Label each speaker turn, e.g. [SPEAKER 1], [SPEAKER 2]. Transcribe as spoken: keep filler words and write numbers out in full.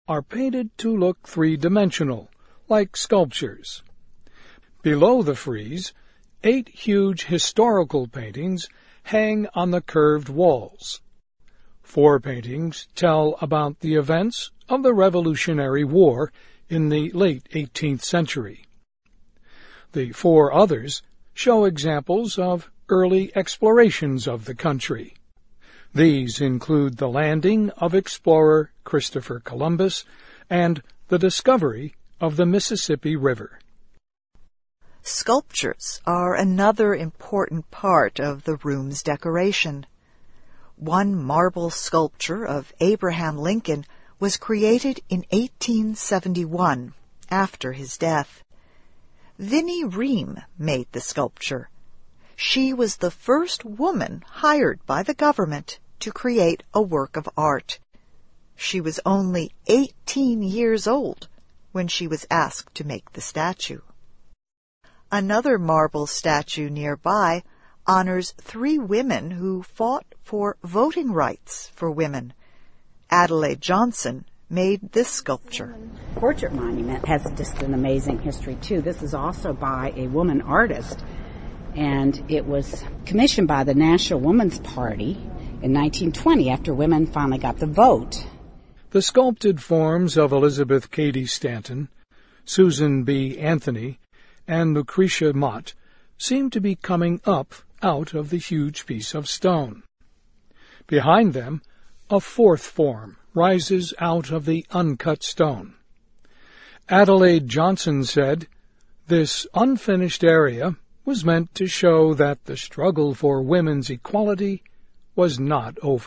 [SPEAKER 1] are painted to look three-dimensional, like sculptures. Below the frieze, eight huge historical paintings hang on the curved walls. Four paintings tell about the events of the Revolutionary War in the late eighteenth century. The four others show examples of early explorations of the country. These include the landing of explorer Christopher Columbus and the discovery of the Mississippi River.
[SPEAKER 2] Sculptures are another important part of the room's decoration. One marble sculpture of Abraham Lincoln was created in eighteen seventy-one, after his death. Vinnie Ream made the sculpture. She was the first woman hired by the government to create a work of art. She was only eighteen years old when she was asked to make the statue. Another marble statue nearby honors three women who fought for voting rights for women. Adelaide Johnson made this sculpture.
[SPEAKER 3] The portrait monument has just an amazing history, too. This is also by a woman artist, and it was commissioned by the National Woman's Party in nineteen twenty after women finally got the vote.
[SPEAKER 1] The sculpted forms of Elizabeth Cady Stanton, Susan B. Anthony, and Lucretia Mott seem to be coming up out of the huge piece of stone. Behind them, a fourth form rises out of the uncut stone. Adelaide Johnson said, "This unfinished area was meant to show that the struggle for women's equality was not over."